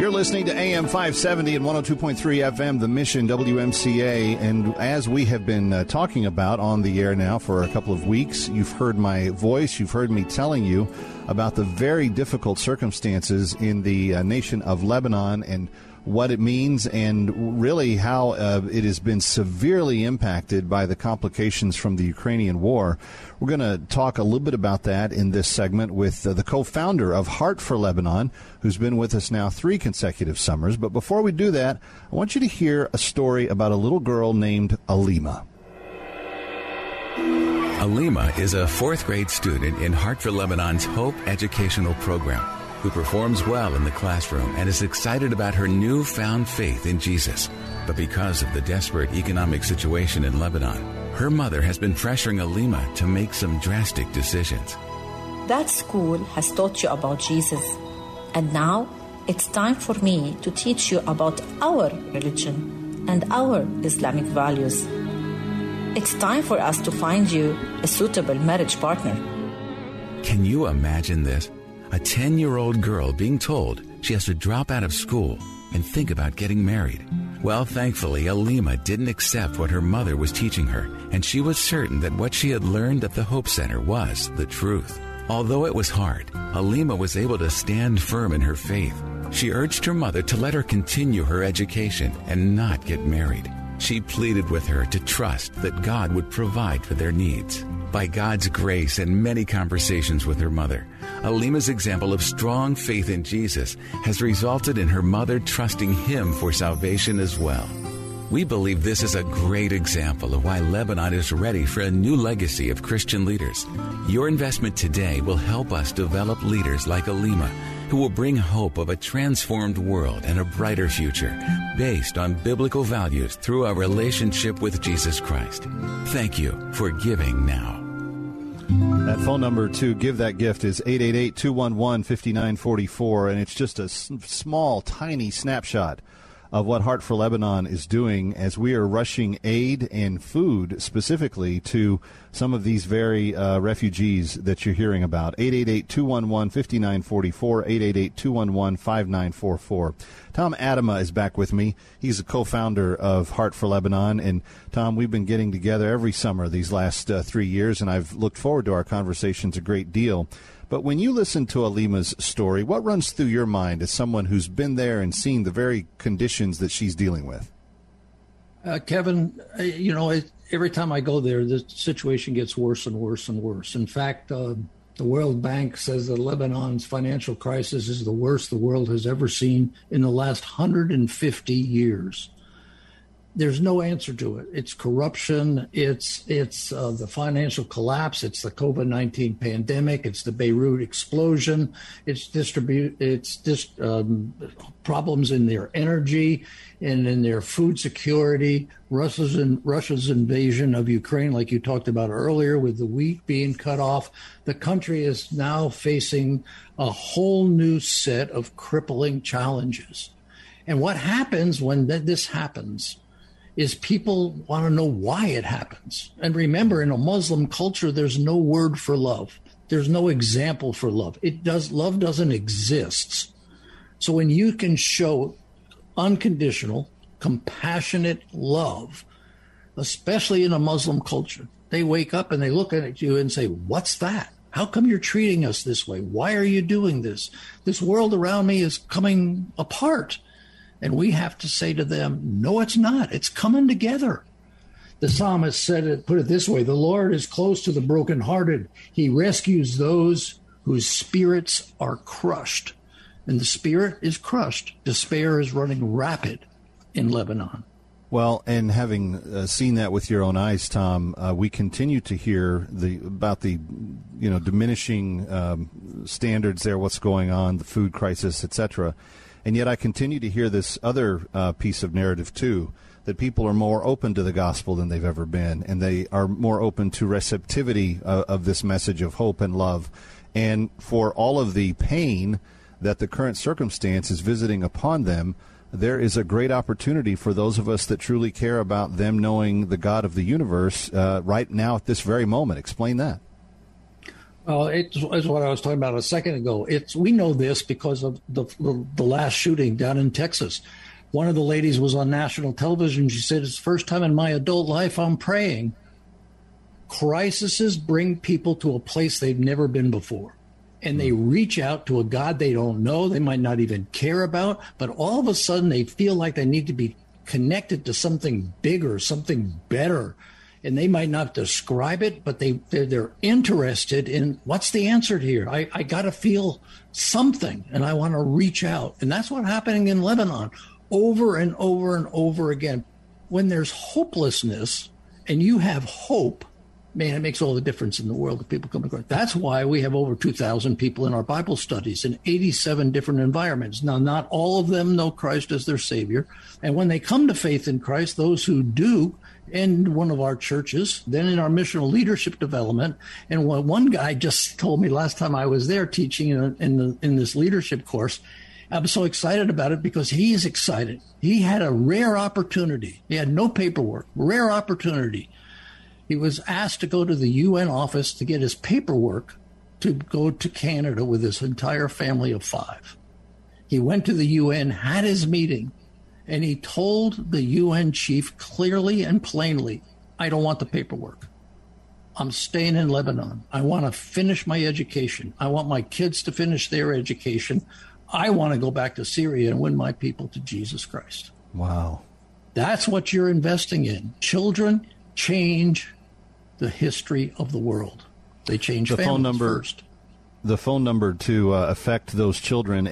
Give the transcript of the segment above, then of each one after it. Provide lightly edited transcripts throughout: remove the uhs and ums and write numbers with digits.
You're listening to AM 570 and 102.3 FM, The Mission, WMCA. And as we have been talking about on the air now for a couple of weeks, you've heard my voice. You've heard me telling you about the very difficult circumstances in the nation of Lebanon and what it means, and really how it has been severely impacted by the complications from the Ukrainian war. We're going to talk a little bit about that in this segment with the co-founder of Heart for Lebanon, who's been with us now 3 consecutive summers. But before we do that, I want you to hear a story about a little girl named Alima. Alima is a 4th grade student in Heart for Lebanon's Hope Educational Program, who performs well in the classroom and is excited about her newfound faith in Jesus. But because of the desperate economic situation in Lebanon, her mother has been pressuring Alima to make some drastic decisions. That school has taught you about Jesus, and now it's time for me to teach you about our religion and our Islamic values. It's time for us to find you a suitable marriage partner. Can you imagine this? A 10-year-old girl being told she has to drop out of school and think about getting married. Well, thankfully, Alima didn't accept what her mother was teaching her, and she was certain that what she had learned at the Hope Center was the truth. Although it was hard, Alima was able to stand firm in her faith. She urged her mother to let her continue her education and not get married. She pleaded with her to trust that God would provide for their needs. By God's grace and many conversations with her mother, Alima's example of strong faith in Jesus has resulted in her mother trusting Him for salvation as well. We believe this is a great example of why Lebanon is ready for a new legacy of Christian leaders. Your investment today will help us develop leaders like Alima, who will bring hope of a transformed world and a brighter future based on biblical values through our relationship with Jesus Christ. Thank you for giving now. That phone number to give that gift is 888-211-5944, and it's just a small, tiny snapshot of what Heart for Lebanon is doing as we are rushing aid and food specifically to some of these very refugees that you're hearing about. 888-211-5944, 888-211-5944. Tom Adama is back with me. He's a co-founder of Heart for Lebanon. And, Tom, we've been getting together every summer these last 3 years, and I've looked forward to our conversations a great deal. But when you listen to Alima's story, what runs through your mind as someone who's been there and seen the very conditions that she's dealing with? Kevin, every time I go there, the situation gets worse and worse and worse. In fact, the World Bank says that Lebanon's financial crisis is the worst the world has ever seen in the last 150 years. There's no answer to it. It's corruption. It's the financial collapse. It's the COVID-19 pandemic. It's the Beirut explosion. It's problems in their energy and in their food security. Russia's invasion of Ukraine, like you talked about earlier, with the wheat being cut off. The country is now facing a whole new set of crippling challenges. And what happens when this happens is people want to know why it happens. And remember, in a Muslim culture, there's no word for love. There's no example for love. Love doesn't exist. So when you can show unconditional, compassionate love, especially in a Muslim culture, they wake up and they look at you and say, what's that? How come you're treating us this way? Why are you doing this? This world around me is coming apart. And we have to say to them, no, it's not. It's coming together. The psalmist put it this way: the Lord is close to the brokenhearted. He rescues those whose spirits are crushed. And the spirit is crushed. Despair is running rapid in Lebanon. Well, and having seen that with your own eyes, Tom, we continue to hear about the diminishing standards there, what's going on, the food crisis, etc. And yet I continue to hear this other piece of narrative, too, that people are more open to the gospel than they've ever been, and they are more open to receptivity of this message of hope and love. And for all of the pain that the current circumstance is visiting upon them, there is a great opportunity for those of us that truly care about them knowing the God of the universe right now at this very moment. Explain that. Well, it's what I was talking about a second ago. We know this because of the last shooting down in Texas. One of the ladies was on national television. She said, "It's the first time in my adult life I'm praying." Crises bring people to a place they've never been before. And they reach out to a God they don't know, they might not even care about, but all of a sudden they feel like they need to be connected to something bigger, something better. And they might not describe it, but they're interested in what's the answer here. I got to feel something, and I want to reach out. And that's what's happening in Lebanon over and over and over again. When there's hopelessness and you have hope, man, it makes all the difference in the world that people come across. That's why we have over 2,000 people in our Bible studies in 87 different environments. Now, not all of them know Christ as their Savior. And when they come to faith in Christ, those who do, in one of our churches, then in our missional leadership development. And one guy just told me last time I was there teaching in this leadership course, I was so excited about it because he is excited. He had a rare opportunity. He had no paperwork, rare opportunity. He was asked to go to the UN office to get his paperwork to go to Canada with his entire family of 5. He went to the UN, had his meeting, and he told the UN chief clearly and plainly, "I don't want the paperwork. I'm staying in Lebanon. I want to finish my education. I want my kids to finish their education. I want to go back to Syria and win my people to Jesus Christ." Wow. That's what you're investing in. Children change the history of the world. They change the families phone number first. The phone number to affect those children,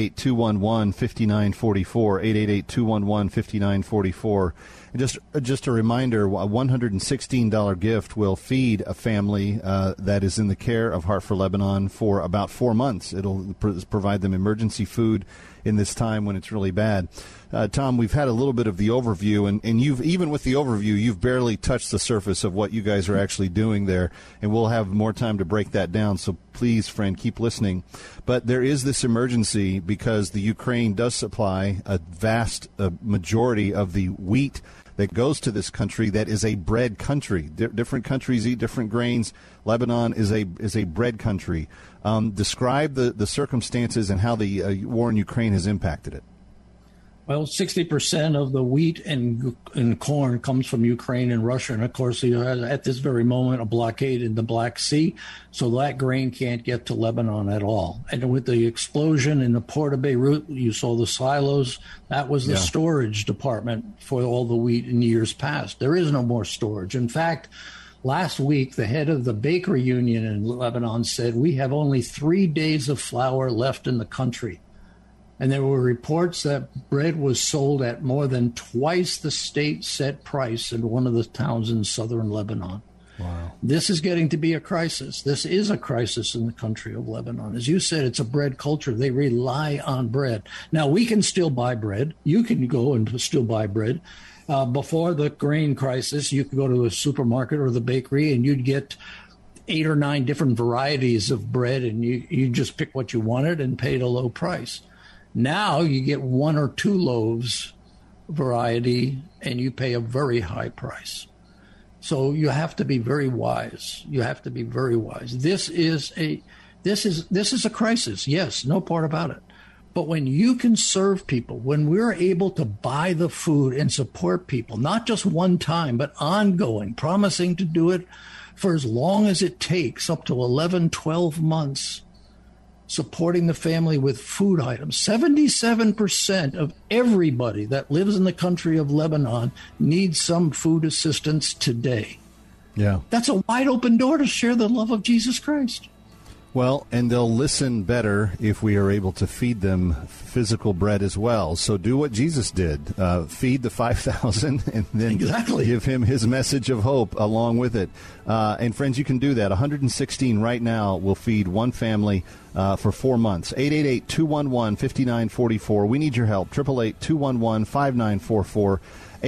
888-211-5944, 888-211-5944. And just a reminder, a $116 gift will feed a family that is in the care of Heart for Lebanon for about 4 months. It'll provide them emergency food in this time when it's really bad. Tom, we've had a little bit of the overview, and you've, even with the overview, you've barely touched the surface of what you guys are actually doing there, and we'll have more time to break that down, so please, friend, keep listening. But there is this emergency because the Ukraine does supply a vast majority of the wheat that goes to this country that is a bread country. Different countries eat different grains. Lebanon is a bread country. Describe the circumstances and how the war in Ukraine has impacted it. Well, 60% of the wheat and corn comes from Ukraine and Russia. And, of course, you have, at this very moment, a blockade in the Black Sea. So that grain can't get to Lebanon at all. And with the explosion in the port of Beirut, you saw the silos. That was the storage department for all the wheat in years past. There is no more storage. In fact, last week, the head of the bakery union in Lebanon said, we have only 3 days of flour left in the country. And there were reports that bread was sold at more than twice the state set price in one of the towns in southern Lebanon. Wow. This is getting to be a crisis. This is a crisis in the country of Lebanon. As you said, it's a bread culture. They rely on bread. Now, we can still buy bread. You can go and still buy bread. Before the grain crisis, you could go to a supermarket or the bakery and you'd get 8 or 9 different varieties of bread, and you just pick what you wanted and paid a low price. Now you get 1 or 2 loaves variety, and you pay a very high price. So you have to be very wise. You have to be very wise. This is a crisis. Yes, no part about it. But when you can serve people, when we're able to buy the food and support people, not just one time, but ongoing, promising to do it for as long as it takes, up to 11, 12 months, supporting the family with food items. 77% of everybody that lives in the country of Lebanon needs some food assistance today. Yeah. That's a wide open door to share the love of Jesus Christ. Well, and they'll listen better if we are able to feed them physical bread as well. So do what Jesus did, feed the 5,000 and then give him his message of hope along with it. And friends, you can do that. 116 right now will feed one family for 4 months. 888-211-5944. We need your help. 888-211-5944.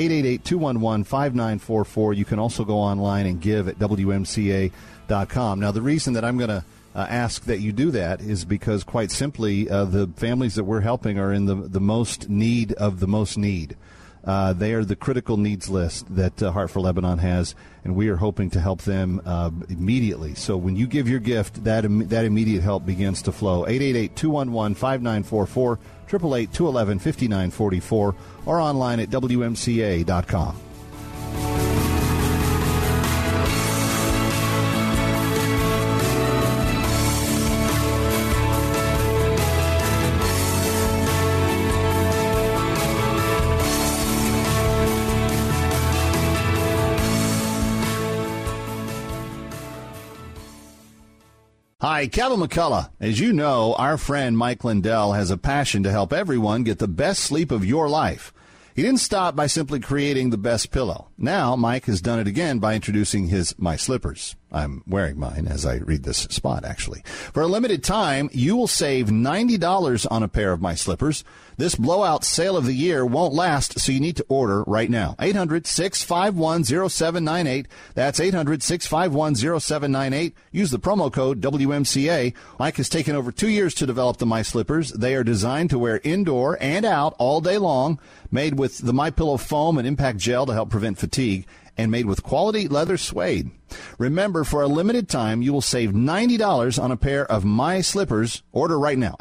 888-211-5944. You can also go online and give at WMCA.com. Now, the reason that I'm going to ask that you do that is because, quite simply, the families that we're helping are in the most need of the most need. They are the critical needs list that Heart for Lebanon has, and we are hoping to help them immediately. So when you give your gift, that immediate help begins to flow. 888-211-5944, 888-211-5944, or online at WMCA.com. Hi, Kevin McCullough. As you know, our friend Mike Lindell has a passion to help everyone get the best sleep of your life. He didn't stop by simply creating the best pillow. Now, Mike has done it again by introducing his My Slippers. I'm wearing mine as I read this spot, actually. For a limited time, you will save $90 on a pair of My Slippers. This blowout sale of the year won't last, so you need to order right now. 800-651-0798. That's 800-651-0798. Use the promo code WMCA. Mike has taken over 2 years to develop the My Slippers. They are designed to wear indoor and out all day long, made with the MyPillow foam and impact gel to help prevent fatigue, and made with quality leather suede. Remember, for a limited time, you will save $90 on a pair of My Slippers. Order right now.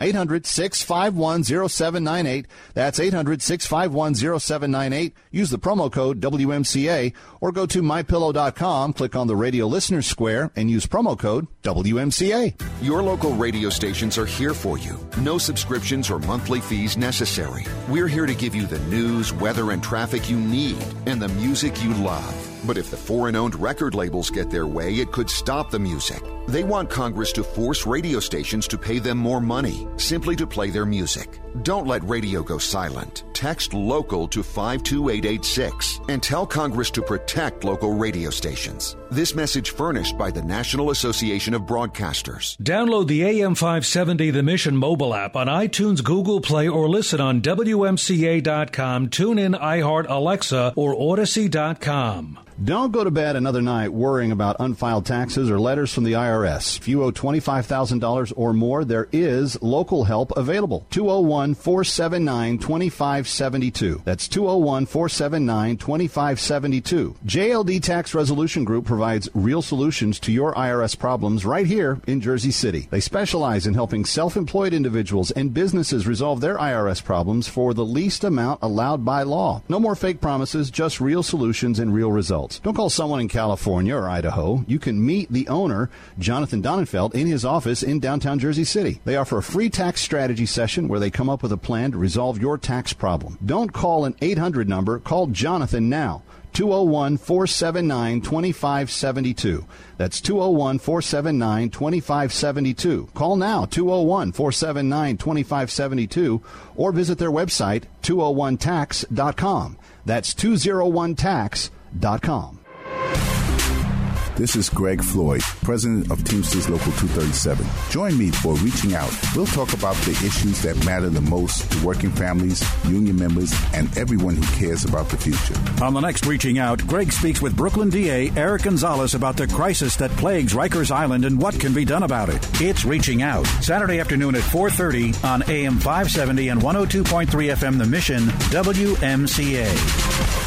800-651-0798. That's 800-651-0798. Use the promo code WMCA or go to MyPillow.com, click on the radio listener square, and use promo code WMCA. Your local radio stations are here for you. No subscriptions or monthly fees necessary. We're here to give you the news, weather, and traffic you need and the music you love. But if the foreign-owned record labels get their way, it could stop the music. They want Congress to force radio stations to pay them more money, simply to play their music. Don't let radio go silent. Text LOCAL to 52886 and tell Congress to protect local radio stations. This message furnished by the National Association of Broadcasters. Download the AM 570 The Mission mobile app on iTunes, Google Play, or listen on WMCA.com, TuneIn, iHeart, Alexa, or Odyssey.com. Don't go to bed another night worrying about unfiled taxes or letters from the IRS. If you owe $25,000 or more, there is local help available. 201-479-2572. That's 201-479-2572. JLD Tax Resolution Group provides real solutions to your IRS problems right here in Jersey City. They specialize in helping self-employed individuals and businesses resolve their IRS problems for the least amount allowed by law. No more fake promises, just real solutions and real results. Don't call someone in California or Idaho. You can meet the owner, Jonathan Donenfeld, in his office in downtown Jersey City. They offer a free tax strategy session where they come up with a plan to resolve your tax problem. Don't call an 800 number. Call Jonathan now. 201-479-2572. That's 201-479-2572. Call now, 201-479-2572, or visit their website, 201tax.com. That's 201tax.com. This is Greg Floyd, president of Teamsters Local 237. Join me for Reaching Out. We'll talk about the issues that matter the most to working families, union members, and everyone who cares about the future. On the next Reaching Out, Greg speaks with Brooklyn DA Eric Gonzalez about the crisis that plagues Rikers Island and what can be done about it. It's Reaching Out, Saturday afternoon at 4:30 on AM 570 and 102.3 FM The Mission, WMCA.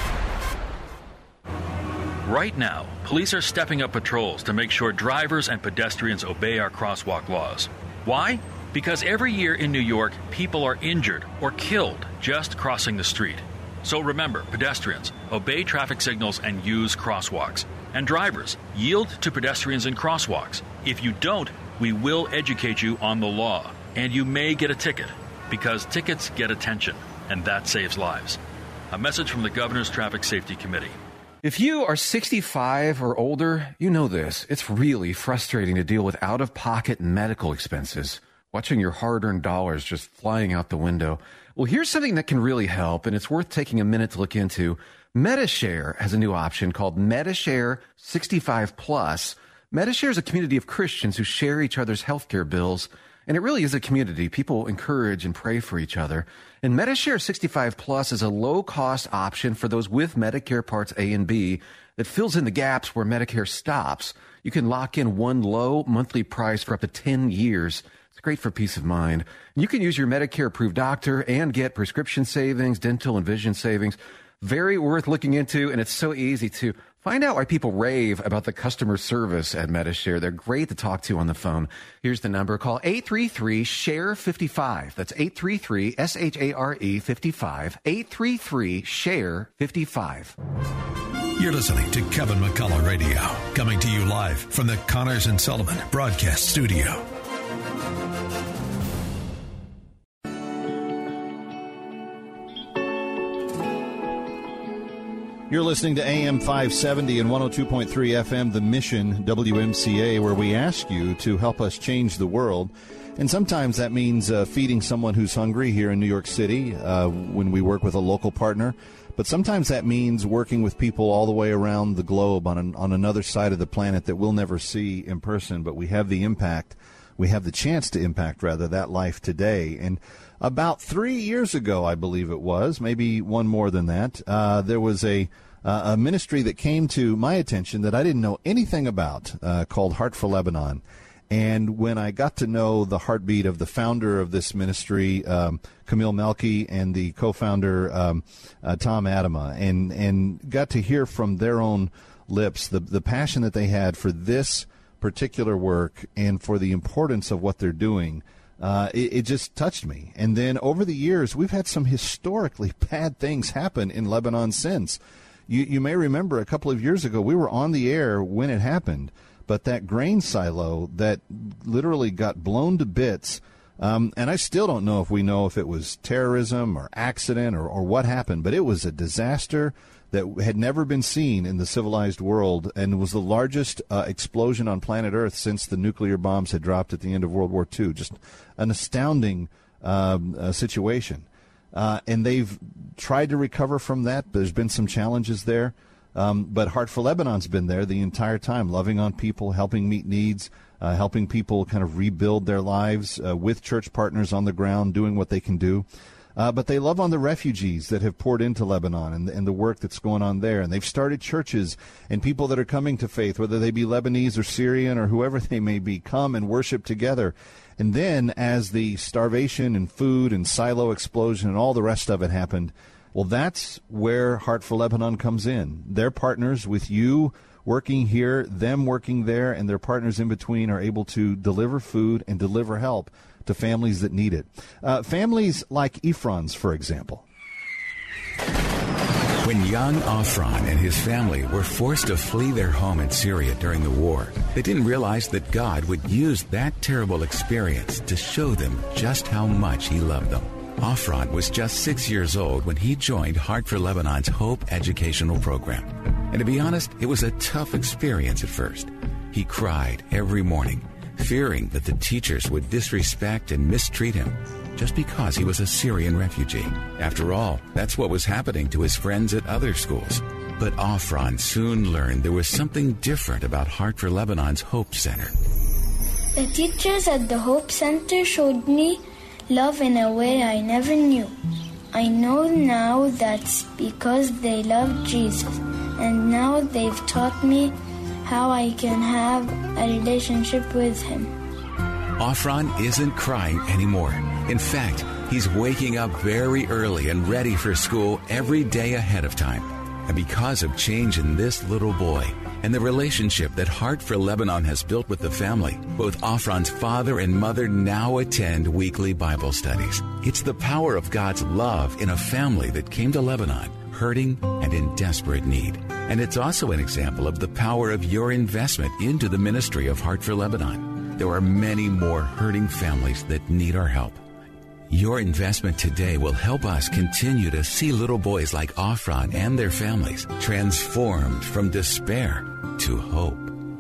Right now, police are stepping up patrols to make sure drivers and pedestrians obey our crosswalk laws. Why? Because every year in New York, people are injured or killed just crossing the street. So remember, pedestrians, obey traffic signals and use crosswalks. And drivers, yield to pedestrians in crosswalks. If you don't, we will educate you on the law. And you may get a ticket, because tickets get attention, and that saves lives. A message from the Governor's Traffic Safety Committee. If you are 65 or older, you know this. It's really frustrating to deal with out-of-pocket medical expenses, watching your hard-earned dollars just flying out the window. Well, here's something that can really help, and it's worth taking a minute to look into. Medi-Share has a new option called Medi-Share 65 Plus. Medi-Share is a community of Christians who share each other's healthcare bills, and it really is a community. People encourage and pray for each other. And Medi-Share 65 Plus is a low-cost option for those with Medicare Parts A and B that fills in the gaps where Medicare stops. You can lock in one low monthly price for up to 10 years. It's a great for peace of mind. You can use your Medicare-approved doctor and get prescription savings, dental and vision savings. Very worth looking into, and it's so easy to find out why people rave about the customer service at Medi-Share. They're great to talk to on the phone. Here's the number. Call 833-SHARE-55. That's 833-SHARE-55. 833-SHARE-55. You're listening to Kevin McCullough Radio, coming to you live from the Connors and Sullivan Broadcast Studio. You're listening to AM 570 and 102.3 FM, The Mission, WMCA, where we ask you to help us change the world. And sometimes that means feeding someone who's hungry here in New York City when we work with a local partner. But sometimes that means working with people all the way around the globe on another side of the planet that we'll never see in person, but we have the impact. We have the chance to impact, rather, that life today. And about 3 years ago, I believe it was, maybe one more than that, there was a ministry that came to my attention that I didn't know anything about called Heart for Lebanon. And when I got to know the heartbeat of the founder of this ministry, Camille Melky, and the co-founder, Tom Adama, and got to hear from their own lips the passion that they had for this particular work and for the importance of what they're doing, it just touched me. And then over the years, we've had some historically bad things happen in Lebanon since. You may remember a couple of years ago, we were on the air when it happened, but that grain silo that literally got blown to bits, and I still don't know if it was terrorism or accident or what happened, but it was a disaster that had never been seen in the civilized world, and was the largest explosion on planet Earth since the nuclear bombs had dropped at the end of World War II. Just an astounding situation. And they've tried to recover from that. There's been some challenges there. But Heart for Lebanon's been there the entire time, loving on people, helping meet needs, helping people kind of rebuild their lives with church partners on the ground, doing what they can do. But they love on the refugees that have poured into Lebanon and the work that's going on there. And they've started churches, and people that are coming to faith, whether they be Lebanese or Syrian or whoever they may be, come and worship together. And then as the starvation and food and silo explosion and all the rest of it happened, well, that's where Heart for Lebanon comes in. They're partners with you working here, them working there, and their partners in between are able to deliver food and deliver help to families that need it. Families like Ephron's, for example. When young Afron and his family were forced to flee their home in Syria during the war, they didn't realize that God would use that terrible experience to show them just how much he loved them. Afron was just 6 years old when he joined Heart for Lebanon's Hope educational program. And to be honest, it was a tough experience at first. He cried every morning, fearing that the teachers would disrespect and mistreat him just because he was a Syrian refugee. After all, that's what was happening to his friends at other schools. But Afron soon learned there was something different about Heart for Lebanon's Hope Center. The teachers at the Hope Center showed me love in a way I never knew. I know now that's because they love Jesus, and now they've taught me how I can have a relationship with him. Afron isn't crying anymore. In fact, he's waking up very early and ready for school every day ahead of time. And because of change in this little boy and the relationship that Heart for Lebanon has built with the family, both Afron's father and mother now attend weekly Bible studies. It's the power of God's love in a family that came to Lebanon, hurting and in desperate need. And it's also an example of the power of your investment into the ministry of Heart for Lebanon. There are many more hurting families that need our help. Your investment today will help us continue to see little boys like Afron and their families transformed from despair to hope.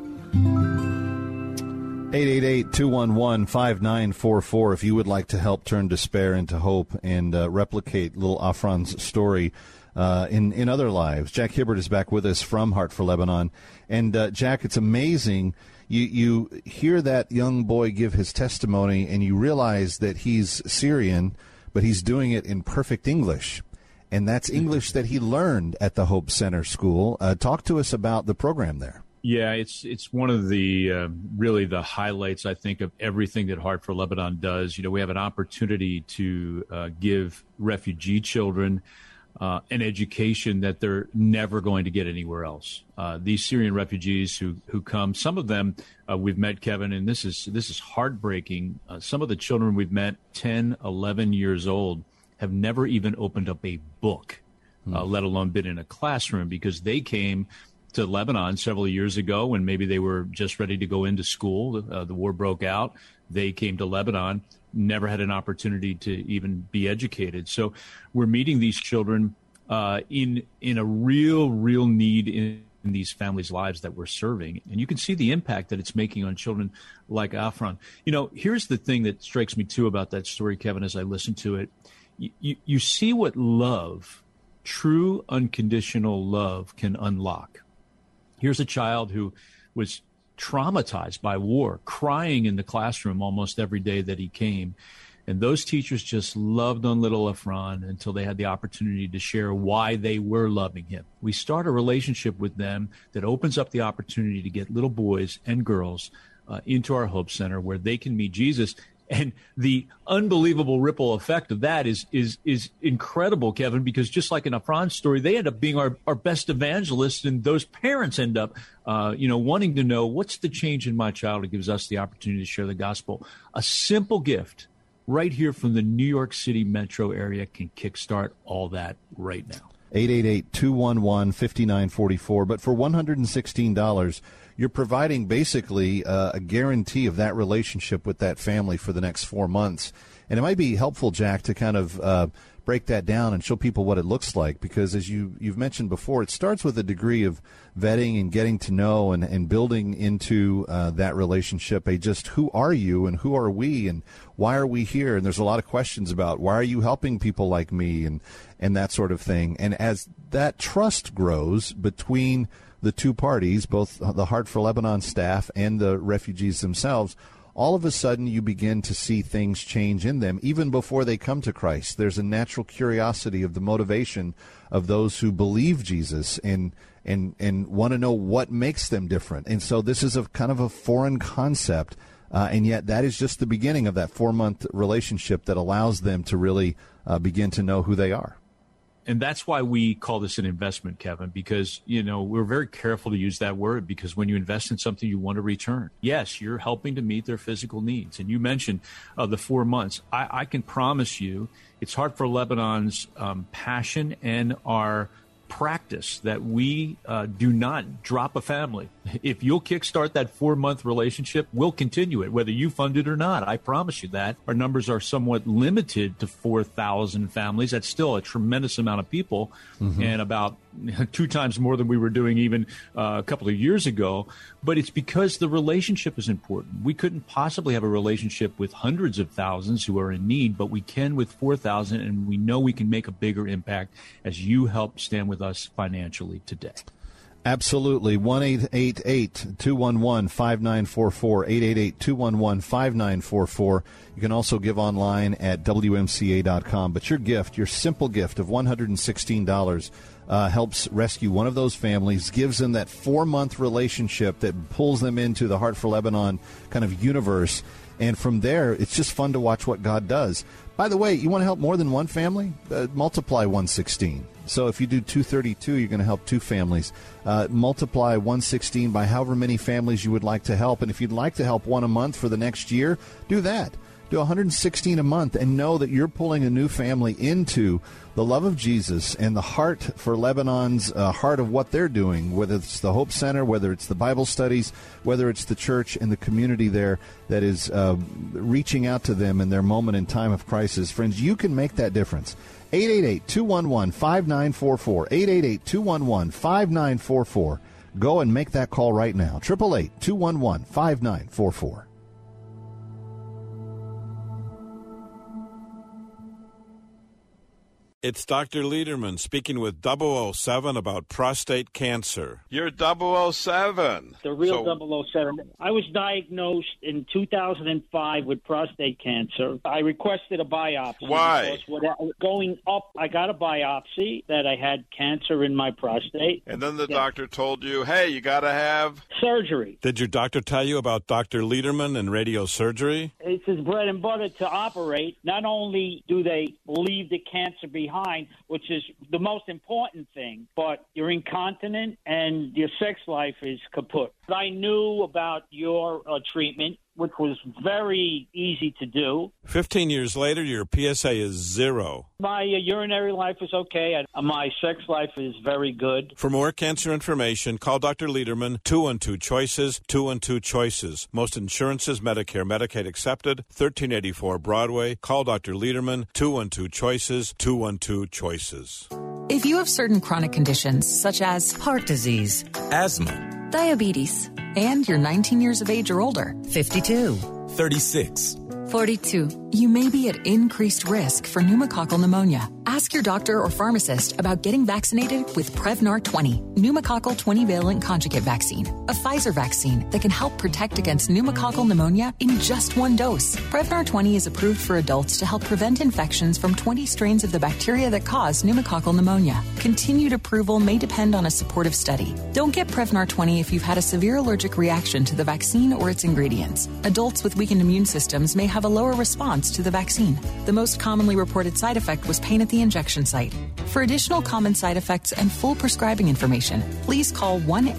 888-211-5944 if you would like to help turn despair into hope and replicate little Afron's story in other lives. Jack Hibbert is back with us from Heart for Lebanon. And Jack, it's amazing. You hear that young boy give his testimony, and you realize that he's Syrian, but he's doing it in perfect English. And that's English that he learned at the Hope Center School. Talk to us about the program there. Yeah, it's one of the really the highlights, I think, of everything that Heart for Lebanon does. You know, we have an opportunity to give refugee children an education that they're never going to get anywhere else. These Syrian refugees who come, some of them we've met, Kevin, and this is heartbreaking. Some of the children we've met, 10, 11 years old, have never even opened up a book, let alone been in a classroom, because they came to Lebanon several years ago when maybe they were just ready to go into school. The war broke out. They came to Lebanon, never had an opportunity to even be educated. So we're meeting these children in a real need in these families' lives that we're serving. And you can see the impact that it's making on children like Afran. You know, here's the thing that strikes me, too, about that story, Kevin, as I listen to it. You see what love, true unconditional love, can unlock. Here's a child who was traumatized by war, crying in the classroom almost every day that he came. And those teachers just loved on little Afran until they had the opportunity to share why they were loving him. We start a relationship with them that opens up the opportunity to get little boys and girls into our Hope Center where they can meet Jesus. And the unbelievable ripple effect of that is incredible, Kevin, because just like in Afran's story, they end up being our best evangelists, and those parents end up, wanting to know what's the change in my child. It gives us the opportunity to share the gospel. A simple gift right here from the New York City metro area can kickstart all that right now. 888-211-5944. But for $116, you're providing basically a guarantee of that relationship with that family for the next 4 months. And it might be helpful, Jack, to kind of break that down and show people what it looks like, because as you've mentioned before, it starts with a degree of vetting and getting to know and building into that relationship just who are you and who are we and why are we here? And there's a lot of questions about why are you helping people like me and that sort of thing. And as that trust grows between the two parties, both the Heart for Lebanon staff and the refugees themselves, all of a sudden you begin to see things change in them even before they come to Christ. There's a natural curiosity of the motivation of those who believe Jesus and want to know what makes them different. And so this is a kind of a foreign concept, and yet that is just the beginning of that 4-month relationship that allows them to really begin to know who they are. And that's why we call this an investment, Kevin, because, we're very careful to use that word, because when you invest in something, you want to return. Yes, you're helping to meet their physical needs. And you mentioned the 4 months. I can promise you it's Heart for Lebanon's passion and our practice that we do not drop a family. If you'll kickstart that 4-month relationship, we'll continue it, whether you fund it or not. I promise you that. Our numbers are somewhat limited to 4,000 families. That's still a tremendous amount of people, and about 2 times more than we were doing even a couple of years ago. But it's because the relationship is important. We couldn't possibly have a relationship with hundreds of thousands who are in need, but we can with 4,000, and we know we can make a bigger impact as you help stand with us financially today. Absolutely. 1-888-211-5944, 888-211-5944. You can also give online at WMCA.com. But your gift, your simple gift of $116, helps rescue one of those families, gives them that 4-month relationship that pulls them into the Heart for Lebanon kind of universe. And from there, it's just fun to watch what God does. By the way, you want to help more than one family? Multiply 116. So if you do 232, you're going to help 2 families. Multiply 116 by however many families you would like to help. And if you'd like to help one a month for the next year, do that. Do 116 a month and know that you're pulling a new family into the love of Jesus and the Heart for Lebanon's heart of what they're doing, whether it's the Hope Center, whether it's the Bible studies, whether it's the church and the community there that is reaching out to them in their moment in time of crisis. Friends, you can make that difference. 888-211-5944, 888-211-5944. Go and make that call right now. 888-211-5944. It's Dr. Lederman speaking with 007 about prostate cancer. You're 007. The real 007. I was diagnosed in 2005 with prostate cancer. I requested a biopsy. Why? Going up, I got a biopsy that I had cancer in my prostate. And then the doctor told you, hey, you got to have surgery. Did your doctor tell you about Dr. Lederman and radiosurgery? It's his bread and butter to operate. Not only do they leave the cancer behind, which is the most important thing, but you're incontinent and your sex life is kaput. I knew about your treatment, which was very easy to do. 15 years later, your PSA is 0. My urinary life is okay. My sex life is very good. For more cancer information, call Dr. Lederman, 212-CHOICES, 212-CHOICES. Most insurances, Medicare, Medicaid accepted, 1384 Broadway. Call Dr. Lederman, 212-CHOICES, 212-CHOICES. If you have certain chronic conditions, such as heart disease, asthma, diabetes, and you're 19 years of age or older, 52, 36, 42, you may be at increased risk for pneumococcal pneumonia. Ask your doctor or pharmacist about getting vaccinated with Prevnar 20, pneumococcal 20-valent conjugate vaccine, a Pfizer vaccine that can help protect against pneumococcal pneumonia in just one dose. Prevnar 20 is approved for adults to help prevent infections from 20 strains of the bacteria that cause pneumococcal pneumonia. Continued approval may depend on a supportive study. Don't get Prevnar 20 if you've had a severe allergic reaction to the vaccine or its ingredients. Adults with weakened immune systems may have a lower response to the vaccine. The most commonly reported side effect was pain at the injection site. For additional common side effects and full prescribing information, please call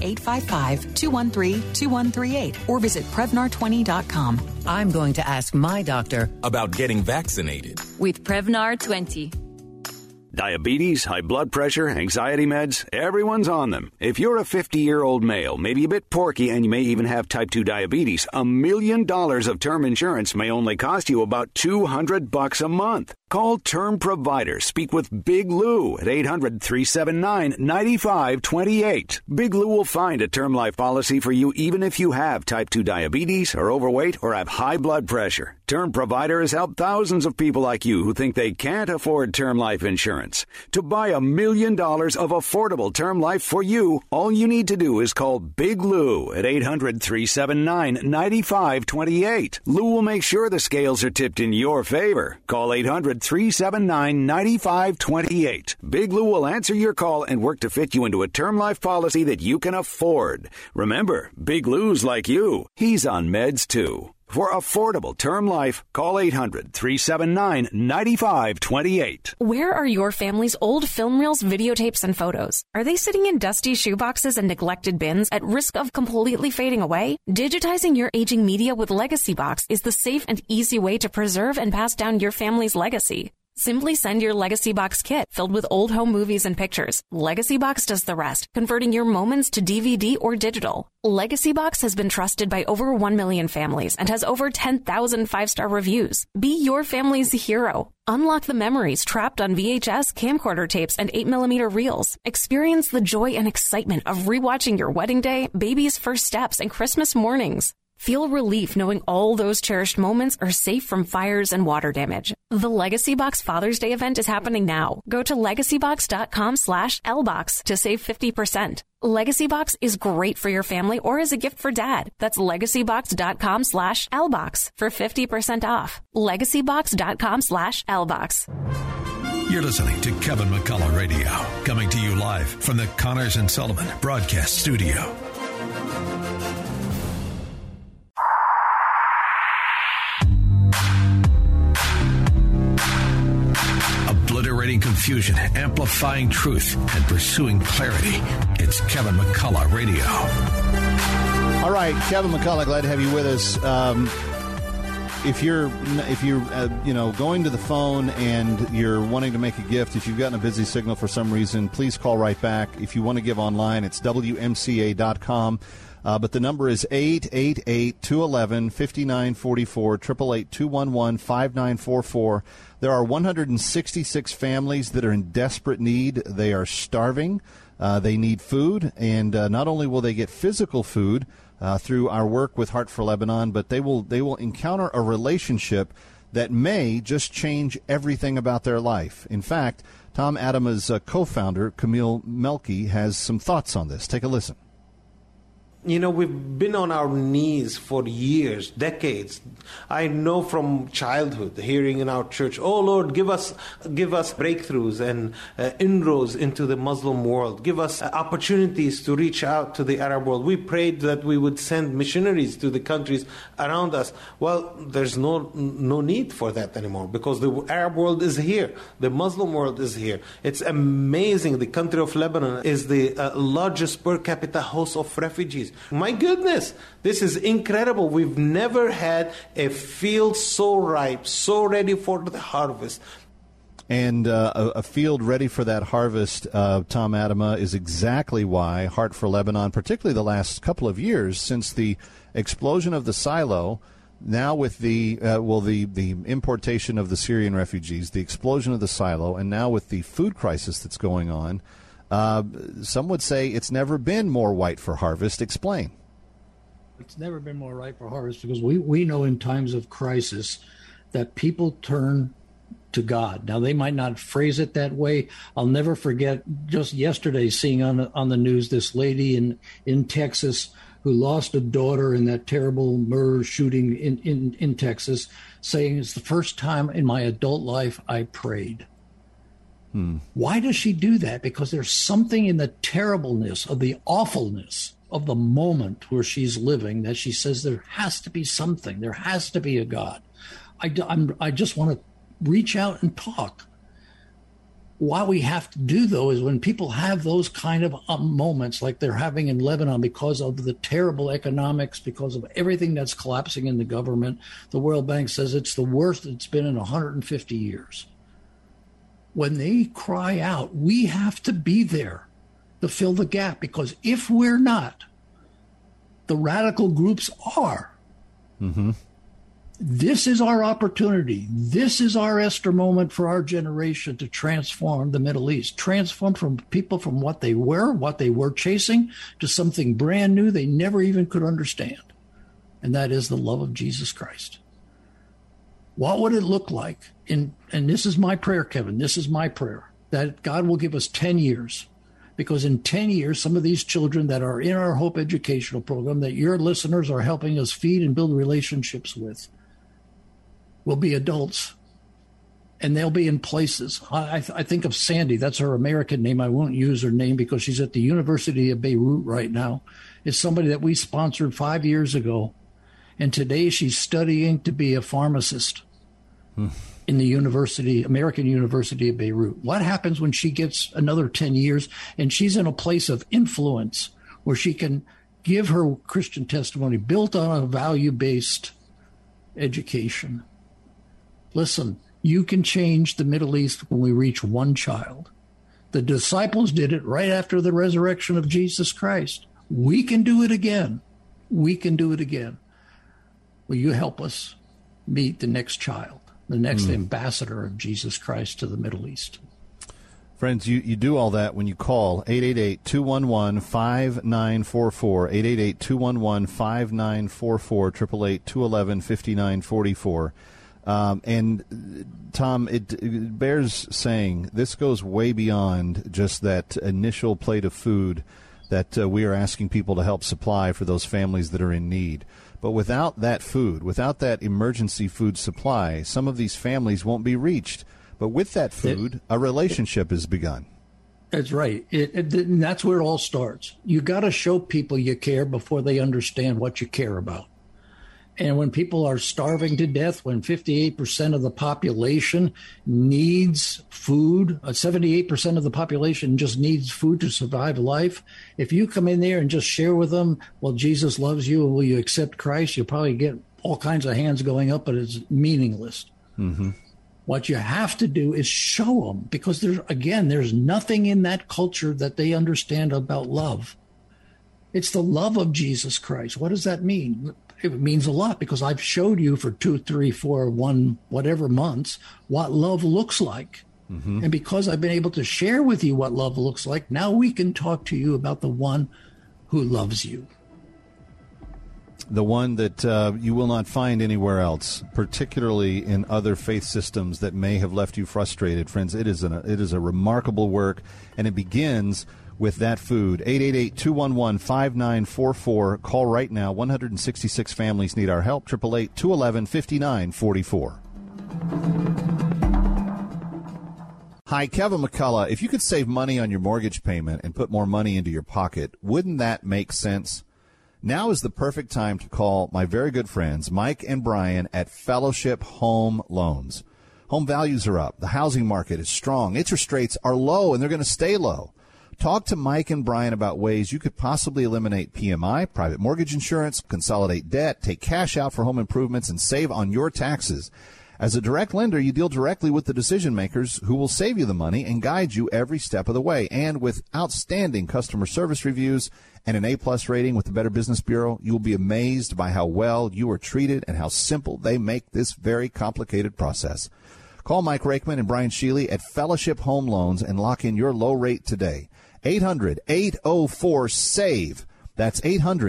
1-855-213-2138 or visit Prevnar20.com. I'm going to ask my doctor about getting vaccinated with Prevnar 20. Diabetes, high blood pressure, anxiety meds, everyone's on them. If you're a 50-year-old male, maybe a bit porky, and you may even have type 2 diabetes, $1 million of term insurance may only cost you about $200 a month. Call Term Provider. Speak with Big Lou at 800-379-9528. Big Lou will find a term life policy for you even if you have type 2 diabetes, are overweight, or have high blood pressure. Term Provider has helped thousands of people like you who think they can't afford term life insurance. To buy $1 million of affordable term life for you, all you need to do is call Big Lou at 800-379-9528. Lou will make sure the scales are tipped in your favor. Call 800-379-9528. Big Lou will answer your call and work to fit you into a term life policy that you can afford. Remember, Big Lou's like you. He's on meds too. For affordable term life, call 800-379-9528. Where are your family's old film reels, videotapes, and photos? Are they sitting in dusty shoeboxes and neglected bins at risk of completely fading away? Digitizing your aging media with LegacyBox is the safe and easy way to preserve and pass down your family's legacy. Simply send your LegacyBox kit filled with old home movies and pictures. LegacyBox does the rest, converting your moments to DVD or digital. LegacyBox has been trusted by over 1 million families and has over 10,000 five-star reviews. Be your family's hero. Unlock the memories trapped on VHS, camcorder tapes, and 8mm reels. Experience the joy and excitement of rewatching your wedding day, baby's first steps, and Christmas mornings. Feel relief knowing all those cherished moments are safe from fires and water damage. The LegacyBox Father's Day event is happening now. Go to LegacyBox.com/LBox to save 50%. LegacyBox is great for your family or as a gift for dad. That's LegacyBox.com/LBox for 50% off. LegacyBox.com/LBox. You're listening to Kevin McCullough Radio, coming to you live from the Connors and Sullivan Broadcast Studio. Obliterating confusion, amplifying truth, and pursuing clarity. It's Kevin McCullough Radio. All right, Kevin McCullough, glad to have you with us. If you're going to the phone and you're wanting to make a gift, if you've gotten a busy signal for some reason, please call right back. If you want to give online, it's WMCA.com. But the number is 888-211-5944, 888-211-5944. There are 166 families that are in desperate need. They are starving. They need food. And not only will they get physical food through our work with Heart for Lebanon, but they will encounter a relationship that may just change everything about their life. In fact, Tom Adama's co-founder, Camille Melky, has some thoughts on this. Take a listen. You know, we've been on our knees for years, decades. I know from childhood, hearing in our church, "Oh Lord, give us breakthroughs and inroads into the Muslim world. Give us opportunities to reach out to the Arab world." We prayed that we would send missionaries to the countries around us. Well, there's no need for that anymore, because the Arab world is here. The Muslim world is here. It's amazing. The country of Lebanon is the largest per capita host of refugees. My goodness, this is incredible. We've never had a field so ripe, so ready for the harvest. And a field ready for that harvest, Tom Adama, is exactly why Heart for Lebanon, particularly the last couple of years since the explosion of the silo, now with the importation of the Syrian refugees, the explosion of the silo, and now with the food crisis that's going on, some would say it's never been more ripe for harvest. Explain. It's never been more ripe for harvest because we know in times of crisis that people turn to God. Now, they might not phrase it that way. I'll never forget just yesterday seeing on the news this lady in Texas who lost a daughter in that terrible murder shooting in Texas, saying, "It's the first time in my adult life I prayed." Why does she do that? Because there's something in the terribleness of the awfulness of the moment where she's living that she says there has to be something. There has to be a God. I just want to reach out and talk. What we have to do, though, is when people have those kind of moments like they're having in Lebanon because of the terrible economics, because of everything that's collapsing in the government, the World Bank says it's the worst it's been in 150 years. When they cry out, we have to be there to fill the gap, because if we're not, the radical groups are. Mm-hmm. This is our opportunity. This is our Esther moment for our generation to transform the Middle East, transform from people from what they were chasing, to something brand new they never even could understand. And that is the love of Jesus Christ. What would it look like? And this is my prayer, Kevin, this is my prayer, that God will give us 10 years. Because in 10 years, some of these children that are in our Hope Educational Program that your listeners are helping us feed and build relationships with will be adults. And they'll be in places. I think of Sandy. That's her American name. I won't use her name because she's at the University of Beirut right now. It's somebody that we sponsored 5 years ago. And today she's studying to be a pharmacist in the American University of Beirut. What happens when she gets another 10 years and she's in a place of influence where she can give her Christian testimony built on a value-based education? Listen, you can change the Middle East when we reach one child. The disciples did it right after the resurrection of Jesus Christ. We can do it again. We can do it again. Will you help us meet the next child, the next ambassador of Jesus Christ to the Middle East? Friends, you do all that when you call 888-211-5944, 888-211-5944, 888-211-5944. And, Tom, it bears saying this goes way beyond just that initial plate of food that we are asking people to help supply for those families that are in need. But without that food, without that emergency food supply, some of these families won't be reached. But with that food, a relationship is begun. That's right. And that's where it all starts. You got to show people you care before they understand what you care about. And when people are starving to death, when 58% of the population needs food, 78% of the population just needs food to survive life, if you come in there and just share with them, well, Jesus loves you, and will you accept Christ, you'll probably get all kinds of hands going up, but it's meaningless. Mm-hmm. What you have to do is show them, because there's nothing in that culture that they understand about love. It's the love of Jesus Christ. What does that mean? It means a lot, because I've showed you for 2, 3, 4, 1, whatever months what love looks like. Mm-hmm. And because I've been able to share with you what love looks like, now we can talk to you about the one who loves you. the one that you will not find anywhere else, particularly in other faith systems that may have left you frustrated. Friends, it is a remarkable work, and it begins with that food. 888-211-5944. Call right now. 166 families need our help. 888-211-5944. Hi, Kevin McCullough. If you could save money on your mortgage payment and put more money into your pocket, wouldn't that make sense? Now is the perfect time to call my very good friends, Mike and Brian at Fellowship Home Loans. Home values are up. The housing market is strong. Interest rates are low, and they're going to stay low. Talk to Mike and Brian about ways you could possibly eliminate PMI, private mortgage insurance, consolidate debt, take cash out for home improvements, and save on your taxes. As a direct lender, you deal directly with the decision makers who will save you the money and guide you every step of the way. And with outstanding customer service reviews and an A-plus rating with the Better Business Bureau, you will be amazed by how well you are treated and how simple they make this very complicated process. Call Mike Rakeman and Brian Sheely at Fellowship Home Loans and lock in your low rate today. 800-804-SAVE. That's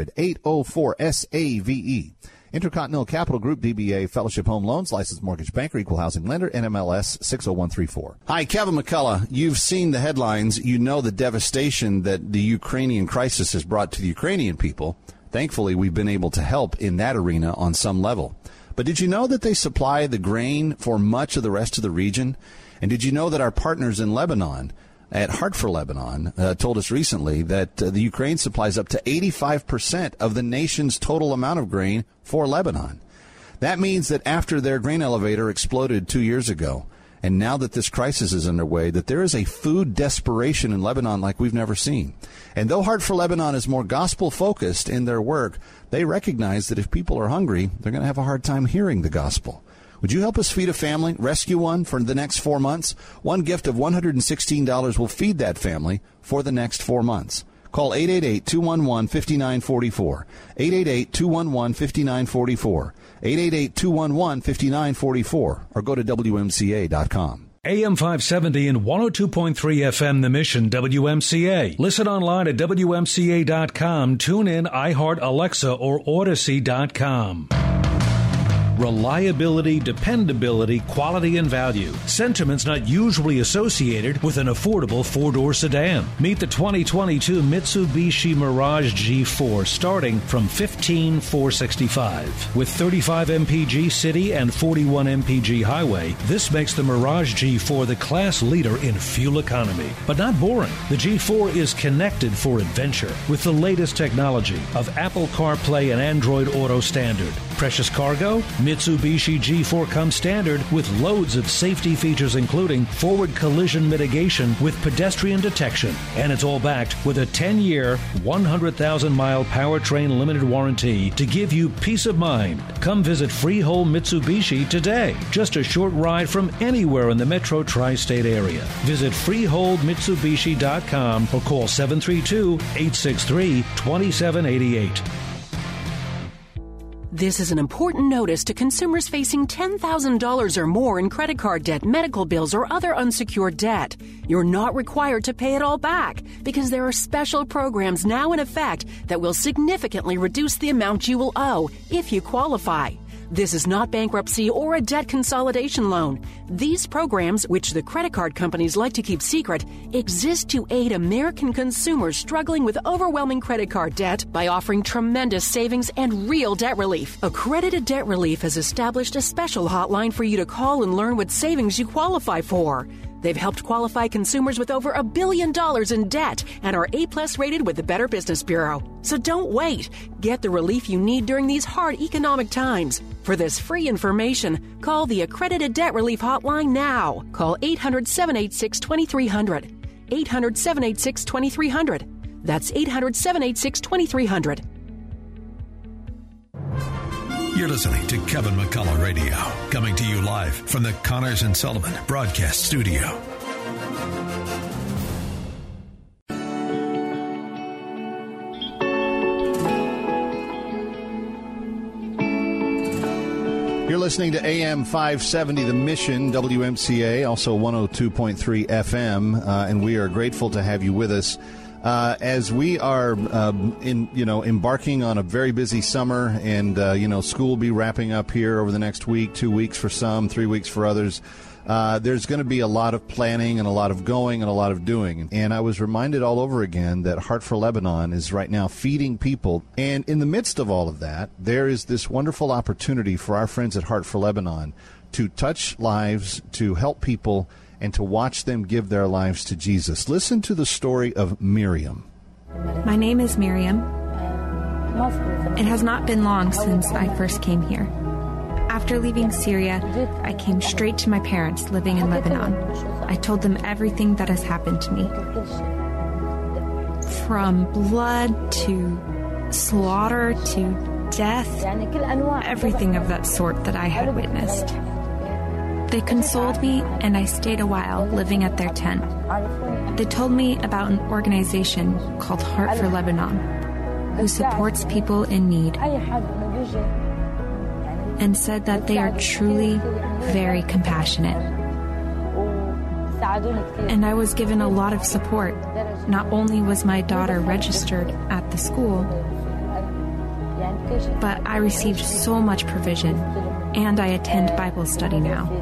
800-804-SAVE. Intercontinental Capital Group, DBA, Fellowship Home Loans, licensed mortgage banker, equal housing lender, NMLS 60134. Hi, Kevin McCullough. You've seen the headlines. You know the devastation that the Ukrainian crisis has brought to the Ukrainian people. Thankfully, we've been able to help in that arena on some level. But did you know that they supply the grain for much of the rest of the region? And did you know that our partners in Lebanon, at Heart for Lebanon, told us recently that the Ukraine supplies up to 85% of the nation's total amount of grain for Lebanon. That means that after their grain elevator exploded 2 years ago, and now that this crisis is underway, that there is a food desperation in Lebanon like we've never seen. And though Heart for Lebanon is more gospel-focused in their work, they recognize that if people are hungry, they're going to have a hard time hearing the gospel. Would you help us feed a family, rescue one for the next 4 months? One gift of $116 will feed that family for the next 4 months. Call 888-211-5944. 888-211-5944. 888-211-5944. Or go to WMCA.com. AM 570 and 102.3 FM, The Mission, WMCA. Listen online at WMCA.com. Tune in, iHeart, Alexa, or Odyssey.com. Reliability, dependability, quality, and value. Sentiments not usually associated with an affordable four-door sedan. Meet the 2022 Mitsubishi Mirage G4 starting from $15,465. With 35 mpg city and 41 mpg highway, this makes the Mirage G4 the class leader in fuel economy. But not boring. The G4 is connected for adventure with the latest technology of Apple CarPlay and Android Auto standard. Precious cargo? Mitsubishi G4 comes standard with loads of safety features including forward collision mitigation with pedestrian detection. And it's all backed with a 10-year, 100,000-mile powertrain limited warranty to give you peace of mind. Come visit Freehold Mitsubishi today. Just a short ride from anywhere in the Metro Tri-State area. Visit freeholdmitsubishi.com or call 732-863-2788. This is an important notice to consumers facing $10,000 or more in credit card debt, medical bills, or other unsecured debt. You're not required to pay it all back because there are special programs now in effect that will significantly reduce the amount you will owe if you qualify. This is not bankruptcy or a debt consolidation loan. These programs, which the credit card companies like to keep secret, exist to aid American consumers struggling with overwhelming credit card debt by offering tremendous savings and real debt relief. Accredited Debt Relief has established a special hotline for you to call and learn what savings you qualify for. They've helped qualify consumers with over $1 billion in debt and are A-plus rated with the Better Business Bureau. So don't wait. Get the relief you need during these hard economic times. For this free information, call the Accredited Debt Relief Hotline now. Call 800-786-2300. 800-786-2300. That's 800-786-2300. You're listening to Kevin McCullough Radio, coming to you live from the Connors and Sullivan Broadcast Studio. You're listening to AM 570, The Mission, WMCA, also 102.3 FM, and we are grateful to have you with us. As we are embarking on a very busy summer, and school will be wrapping up here over the next week, 2 weeks for some, 3 weeks for others. There's going to be a lot of planning and a lot of going and a lot of doing. And I was reminded all over again that Heart for Lebanon is right now feeding people. And in the midst of all of that, there is this wonderful opportunity for our friends at Heart for Lebanon to touch lives, to help people, and to watch them give their lives to Jesus. Listen to the story of Miriam. My name is Miriam. It has not been long since I first came here. After leaving Syria, I came straight to my parents living in Lebanon. I told them everything that has happened to me. From blood to slaughter to death, everything of that sort that I had witnessed. They consoled me, and I stayed a while living at their tent. They told me about an organization called Heart for Lebanon, who supports people in need, and said that they are truly very compassionate. And I was given a lot of support. Not only was my daughter registered at the school, but I received so much provision, and I attend Bible study now.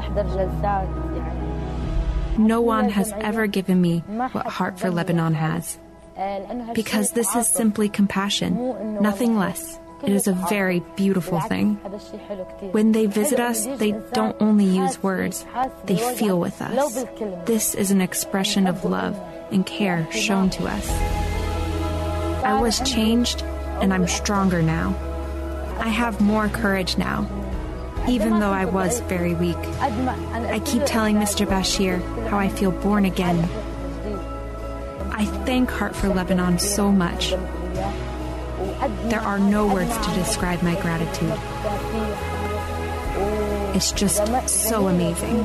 No one has ever given me what Heart for Lebanon has, because this is simply compassion, nothing less. It is a very beautiful thing. When they visit us, they don't only use words, they feel with us. This is an expression of love and care shown to us. I was changed, and I'm stronger now. I have more courage now, even though I was very weak. I keep telling Mr. Bashir how I feel born again. I thank Heart for Lebanon so much. There are no words to describe my gratitude. It's just so amazing.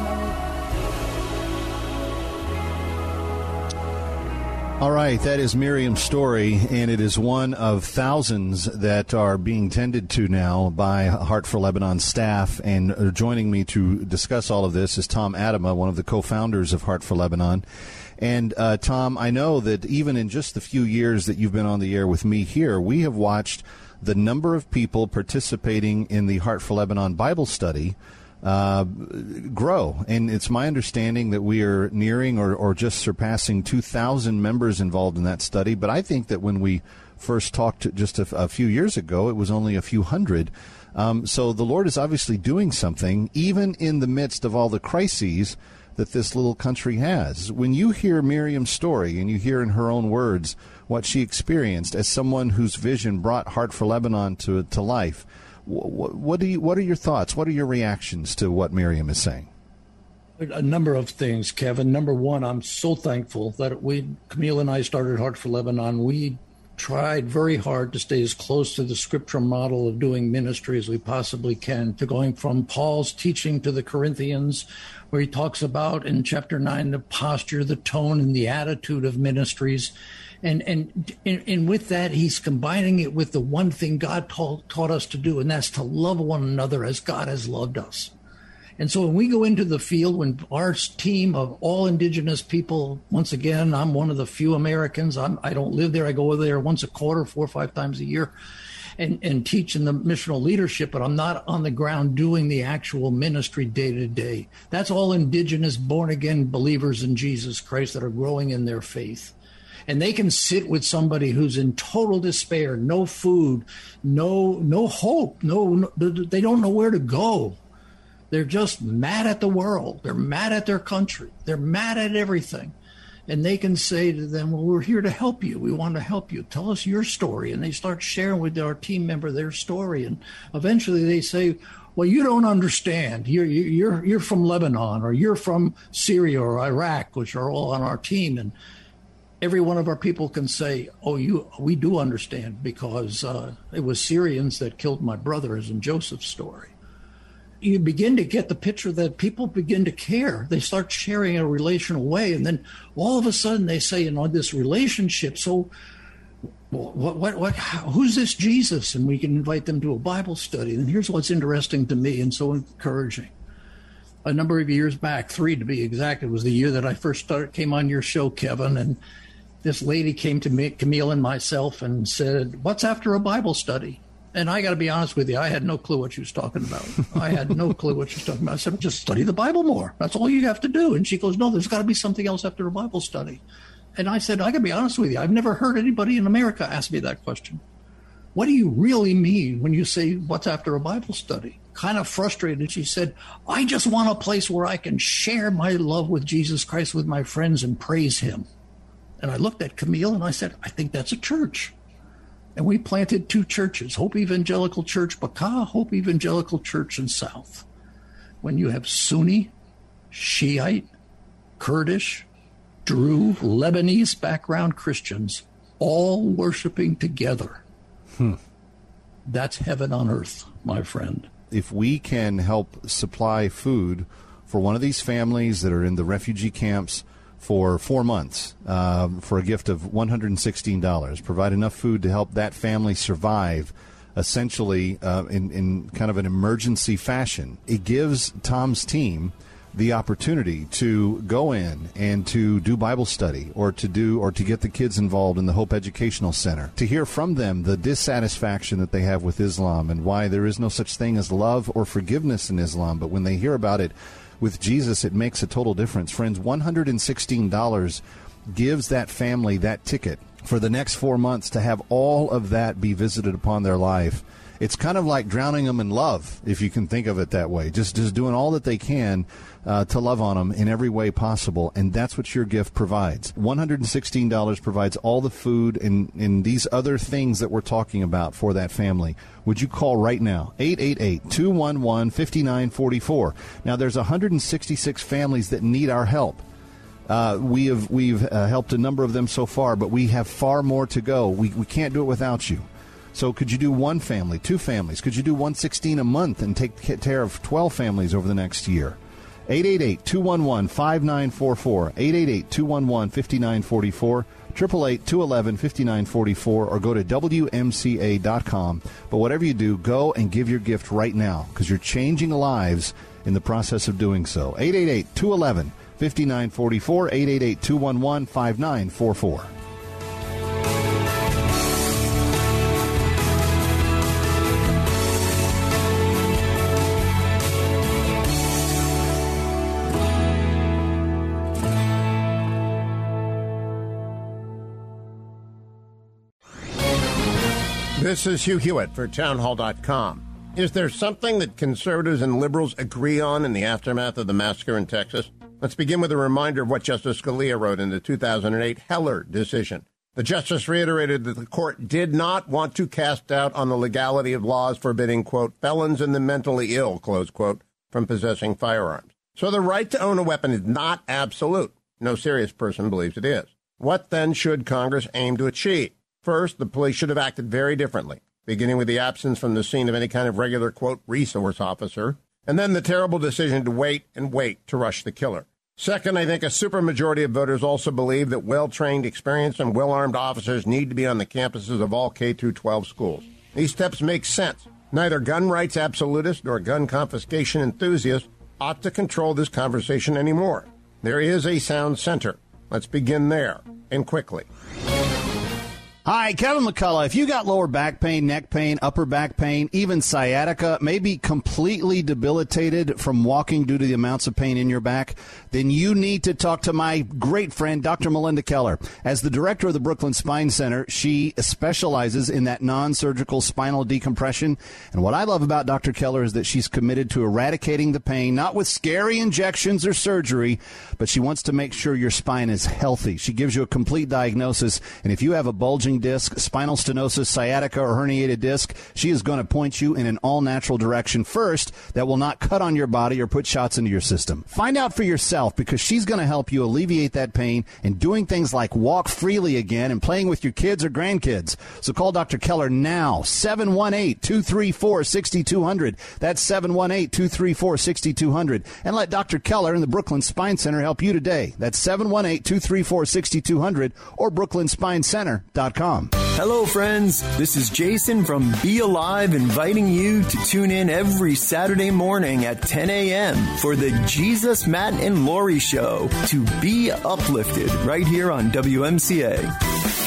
All right, that is Miriam's story, and it is one of thousands that are being tended to now by Heart for Lebanon staff. And joining me to discuss all of this is Tom Adama, one of the co-founders of Heart for Lebanon. And Tom, I know that even in just the few years that you've been on the air with me here, we have watched the number of people participating in the Heart for Lebanon Bible study grow. And it's my understanding that we are nearing or just surpassing 2,000 members involved in that study. But I think that when we first talked just a few years ago, it was only a few hundred. So the Lord is obviously doing something, even in the midst of all the crises that this little country has. When you hear Miriam's story and you hear in her own words what she experienced as someone whose vision brought Heart for Lebanon to life, what are your thoughts? What are your reactions to what Miriam is saying? A number of things, Kevin. Number one, I'm so thankful that Camille and I started Heart for Lebanon. We tried very hard to stay as close to the scriptural model of doing ministry as we possibly can, to going from Paul's teaching to the Corinthians, where he talks about in chapter 9 the posture, the tone, and the attitude of ministries. And with that, he's combining it with the one thing God taught us to do, and that's to love one another as God has loved us. And so when we go into the field, when our team of all indigenous people, once again, I'm one of the few Americans. I don't live there. I go there once a quarter, 4 or 5 times a year, and teach in the missional leadership, but I'm not on the ground doing the actual ministry day to day. That's all indigenous, born-again believers in Jesus Christ that are growing in their faith. And they can sit with somebody who's in total despair, no food, no hope, they don't know where to go. They're just mad at the world. They're mad at their country. They're mad at everything. And they can say to them, well, we're here to help you. We want to help you. Tell us your story. And they start sharing with our team member their story. And eventually they say, well, you don't understand. You're from Lebanon, or you're from Syria or Iraq, which are all on our team. And every one of our people can say, we do understand, because it was Syrians that killed my brother, as in Joseph's story. You begin to get the picture that people begin to care. They start sharing in a relational way. And then all of a sudden they say, this relationship, so who's this Jesus? And we can invite them to a Bible study. And here's what's interesting to me and so encouraging. A number of years back, 3 to be exact, it was the year that I first came on your show, Kevin. And this lady came to me, Camille and myself, and said, "What's after a Bible study?" And I got to be honest with you, I had no clue what she was talking about. I had no clue what she was talking about. I said, "Just study the Bible more. That's all you have to do." And she goes, "No, there's got to be something else after a Bible study." And I said, "I got to be honest with you, I've never heard anybody in America ask me that question. What do you really mean when you say what's after a Bible study?" Kind of frustrated, she said, "I just want a place where I can share my love with Jesus Christ with my friends and praise him." And I looked at Camille and I said, "I think that's a church." And we planted 2 churches, Hope Evangelical Church Baka, Hope Evangelical Church in South. When you have Sunni, Shiite, Kurdish, Druze, Lebanese background Christians all worshiping together, that's heaven on earth, my friend. If we can help supply food for one of these families that are in the refugee camps for 4 months for a gift of $116, provide enough food to help that family survive, essentially in kind of an emergency fashion, it gives Tom's team the opportunity to go in and to do Bible study or to get the kids involved in the Hope Educational Center, to hear from them the dissatisfaction that they have with Islam and why there is no such thing as love or forgiveness in Islam. But when they hear about it with Jesus, it makes a total difference. Friends, $116 gives that family that ticket for the next 4 months to have all of that be visited upon their life. It's kind of like drowning them in love, if you can think of it that way. Just doing all that they can to love on them in every way possible, and that's what your gift provides. $116 provides all the food and these other things that we're talking about for that family. Would you call right now? 888-211-5944. Now, there's 166 families that need our help. We've helped a number of them so far, but we have far more to go. We can't do it without you. So could you do 1 family, 2 families? Could you do $116 a month and take care of 12 families over the next year? 888-211-5944, 888-211-5944, 888-211-5944, or go to WMCA.com. But whatever you do, go and give your gift right now, because you're changing lives in the process of doing so. 888-211-5944, 888-211-5944. This is Hugh Hewitt for Townhall.com. Is there something that conservatives and liberals agree on in the aftermath of the massacre in Texas? Let's begin with a reminder of what Justice Scalia wrote in the 2008 Heller decision. The justice reiterated that the court did not want to cast doubt on the legality of laws forbidding, quote, felons and the mentally ill, close quote, from possessing firearms. So the right to own a weapon is not absolute. No serious person believes it is. What then should Congress aim to achieve? First, the police should have acted very differently, beginning with the absence from the scene of any kind of regular, quote, resource officer, and then the terrible decision to wait to rush the killer. Second, I think a supermajority of voters also believe that well-trained, experienced, and well-armed officers need to be on the campuses of all K-12 schools. These steps make sense. Neither gun rights absolutists nor gun confiscation enthusiasts ought to control this conversation anymore. There is a sound center. Let's begin there, and quickly. Hi, Kevin McCullough. If you got lower back pain, neck pain, upper back pain, even sciatica, maybe completely debilitated from walking due to the amounts of pain in your back, then you need to talk to my great friend, Dr. Melinda Keller. As the director of the Brooklyn Spine Center, she specializes in that non-surgical spinal decompression. And what I love about Dr. Keller is that she's committed to eradicating the pain, not with scary injections or surgery, but she wants to make sure your spine is healthy. She gives you a complete diagnosis, and if you have a bulging disc, spinal stenosis, sciatica, or herniated disc, she is going to point you in an all-natural direction first that will not cut on your body or put shots into your system. Find out for yourself, because she's going to help you alleviate that pain and doing things like walk freely again and playing with your kids or grandkids. So call Dr. Keller now, 718-234-6200. That's 718-234-6200. And let Dr. Keller in the Brooklyn Spine Center help you today. That's 718-234-6200 or brooklynspinecenter.com. KFMO.com. Hello, friends. This is Jason from Be Alive, inviting you to tune in every Saturday morning at 10 a.m. for the Jesus, Matt, and Lori Show to be uplifted right here on WMCA.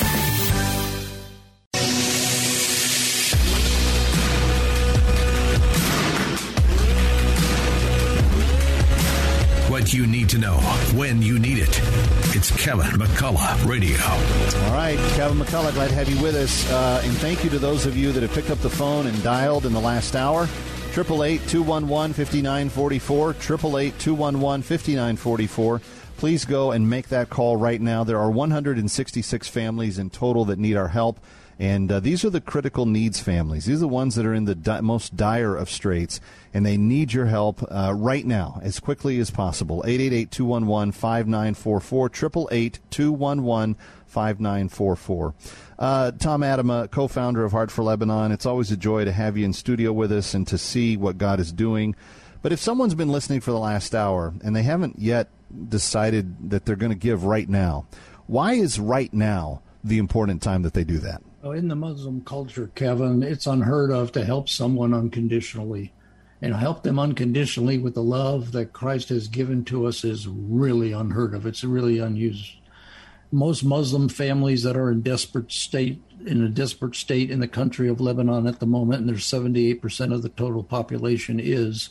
What you need to know when you need it. It's Kevin McCullough Radio. All right, Kevin McCullough, glad to have you with us. And thank you to those of you that have picked up the phone and dialed in the last hour. 888-211-5944, 888-211-5944. Please go and make that call right now. There are 166 families in total that need our help. And these are the critical needs families. These are the ones that are in the most dire of straits, and they need your help right now, as quickly as possible. 888-211-5944, 888-211-5944. Tom Adama, co-founder of Heart for Lebanon, it's always a joy to have you in studio with us and to see what God is doing. But if someone's been listening for the last hour and they haven't yet decided that they're going to give right now, why is right now the important time that they do that? In the Muslim culture, Kevin, it's unheard of to help someone unconditionally. And help them unconditionally with the love that Christ has given to us is really unheard of. It's really unused. Most Muslim families that are in a desperate state in the country of Lebanon at the moment, and there's 78% of the total population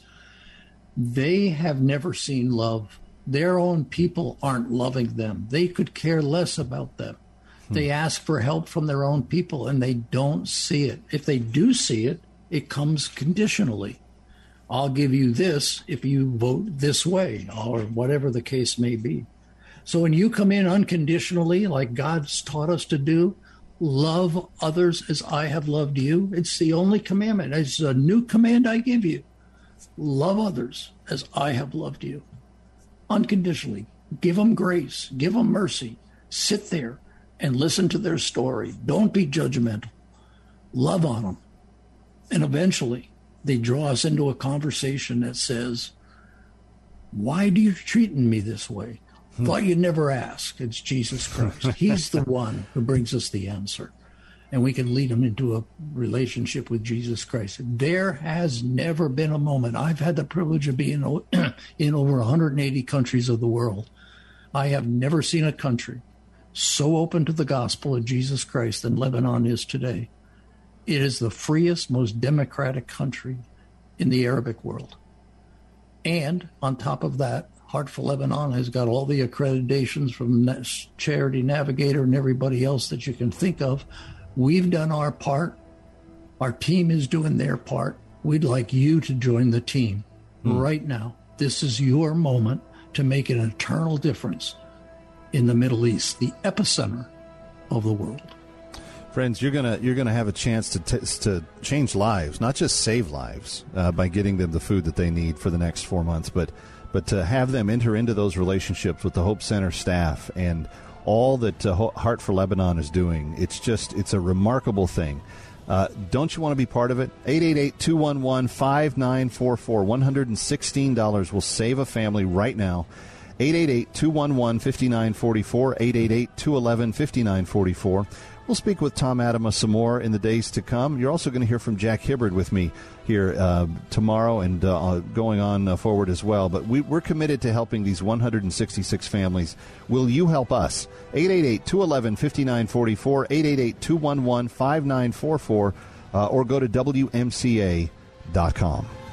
they have never seen love. Their own people aren't loving them. They could care less about them. They ask for help from their own people, and they don't see it. If they do see it, it comes conditionally. I'll give you this if you vote this way, or whatever the case may be. So when you come in unconditionally, like God's taught us to do, love others as I have loved you. It's the only commandment. It's a new command I give you. Love others as I have loved you. Unconditionally. Give them grace. Give them mercy. Sit there and listen to their story. Don't be judgmental. Love on them. And eventually, they draw us into a conversation that says, why do you treating me this way? Thought you'd never ask. It's Jesus Christ. He's the one who brings us the answer. And we can lead them into a relationship with Jesus Christ. There has never been a moment. I've had the privilege of being in over 180 countries of the world. I have never seen a country so open to the gospel of Jesus Christ than Lebanon is today. It is the freest, most democratic country in the Arabic world. And on top of that, Heart for Lebanon has got all the accreditations from Charity Navigator and everybody else that you can think of. We've done our part. Our team is doing their part. We'd like you to join the team right now. This is your moment to make an eternal difference in the Middle East, the epicenter of the world. Friends, you're gonna have a chance to change lives, not just save lives by getting them the food that they need for the next 4 months, but to have them enter into those relationships with the Hope Center staff and all that Heart for Lebanon is doing. It's a remarkable thing. Don't you want to be part of it? 888-211-5944. $116 will save a family right now. 888-211-5944, 888-211-5944. We'll speak with Tom Adama some more in the days to come. You're also going to hear from Jack Hibbard with me here tomorrow and going on forward as well. But we're committed to helping these 166 families. Will you help us? 888-211-5944, 888-211-5944, or go to WMCA.com.